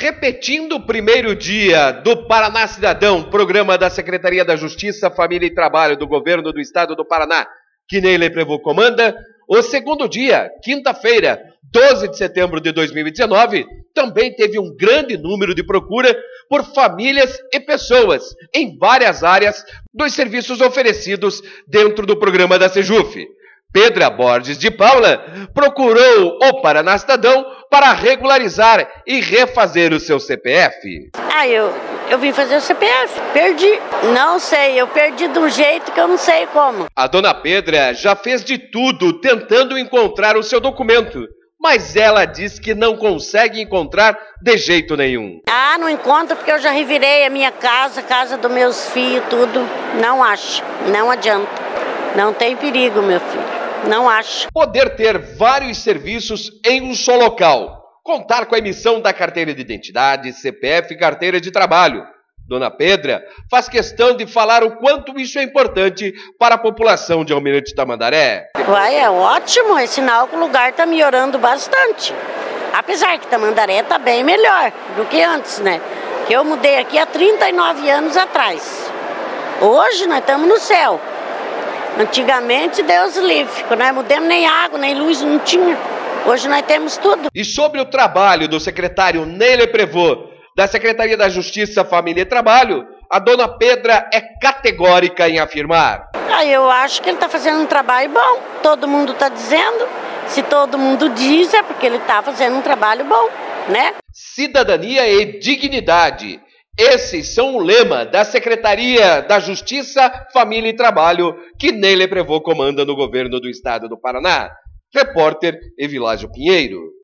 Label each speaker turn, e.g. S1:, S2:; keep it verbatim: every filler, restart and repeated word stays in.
S1: Repetindo o primeiro dia do Paraná Cidadão, programa da Secretaria da Justiça, Família e Trabalho do Governo do Estado do Paraná, que Ney Leprevaux comanda, o segundo dia, quinta-feira, doze de setembro de dois mil e dezenove, também teve um grande número de procura por famílias e pessoas em várias áreas dos serviços oferecidos dentro do programa da Sejuf. Pedra Borges de Paula procurou o Paraná Cidadão para regularizar e refazer o seu C P F.
S2: Ah, eu, eu vim fazer o C P F, perdi. Não sei, eu perdi de um jeito que eu não sei como.
S1: A dona Pedra já fez de tudo tentando encontrar o seu documento, mas ela diz que não consegue encontrar de jeito nenhum.
S2: Ah, não encontro porque eu já revirei a minha casa, a casa dos meus filhos, tudo. Não acho, não adianta. Não tem perigo, meu filho. Não acho.
S1: Poder ter vários serviços em um só local. Contar com a emissão da carteira de identidade, C P F e carteira de trabalho. Dona Pedra faz questão de falar o quanto isso é importante para a população de Almirante Tamandaré.
S2: Uai, é ótimo, é sinal que o lugar está melhorando bastante. Apesar que Tamandaré está bem melhor do que antes, né? Que eu mudei aqui há trinta e nove anos atrás. Hoje nós estamos no céu. Antigamente, Deus livre, quando nós mudamos nem água, nem luz, não tinha. Hoje nós temos tudo.
S1: E sobre o trabalho do secretário Ney Leprevaux, da Secretaria da Justiça, Família e Trabalho, a dona Pedra é categórica em afirmar.
S2: Ah, eu acho que ele está fazendo um trabalho bom, todo mundo está dizendo. Se todo mundo diz, é porque ele está fazendo um trabalho bom, né?
S1: Cidadania e dignidade. Esses são o lema da Secretaria da Justiça, Família e Trabalho que Ney Leprevaux comanda no governo do Estado do Paraná. Repórter Evilásio Pinheiro.